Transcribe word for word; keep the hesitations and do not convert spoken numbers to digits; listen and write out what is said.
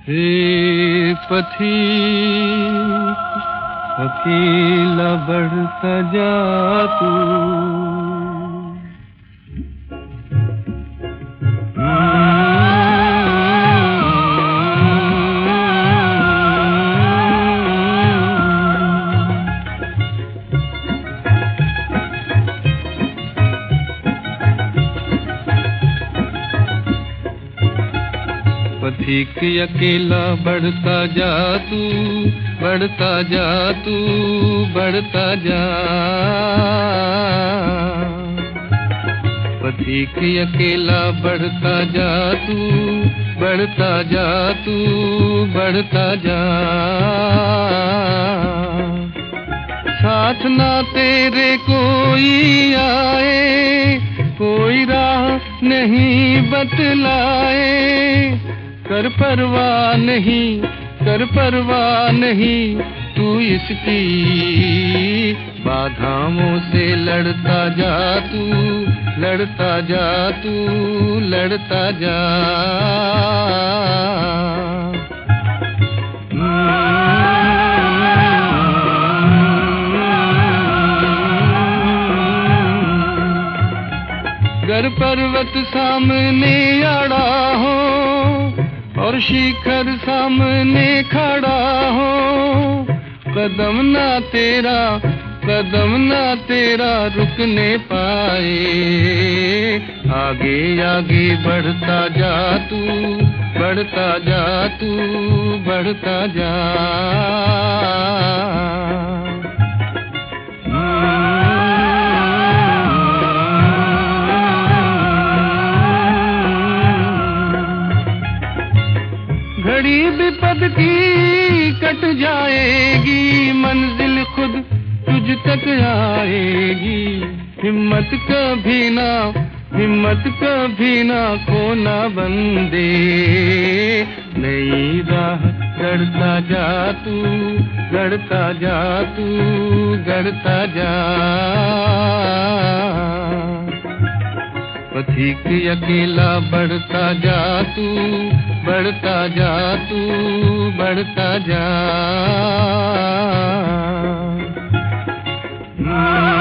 हे पथिक अकेला बढ़ता जा तू। पथिक अकेला बढ़ता जा तू, बढ़ता जा तू, बढ़ता जा। पथिक अकेला बढ़ता जा तू, बढ़ता जा तू, बढ़ता जा। साथ ना तेरे कोई आए, कोई राह नहीं बतलाए। कर परवाह नहीं, कर परवाह नहीं, तू इसकी बाधाओं से लड़ता जा तू, लड़ता जा तू, लड़ता जा। गर पर्वत सामने अड़ा हो और शिखर सामने खड़ा हो, कदम ना तेरा, कदम ना तेरा रुकने पाए। आगे आगे बढ़ता जा तू, बढ़ता जा तू, बढ़ता जा। घड़ी विपद की कट जाएगी, मंजिल खुद तुझ तक आएगी। हिम्मत कभी ना, हिम्मत कभी ना खोना बंदे। नई राह गढ़ता जा तू, गढ़ता जा तू, गढ़ता जा। पथिक अकेला बढ़ता जा तू, बढ़ता जा तू, बढ़ता जा।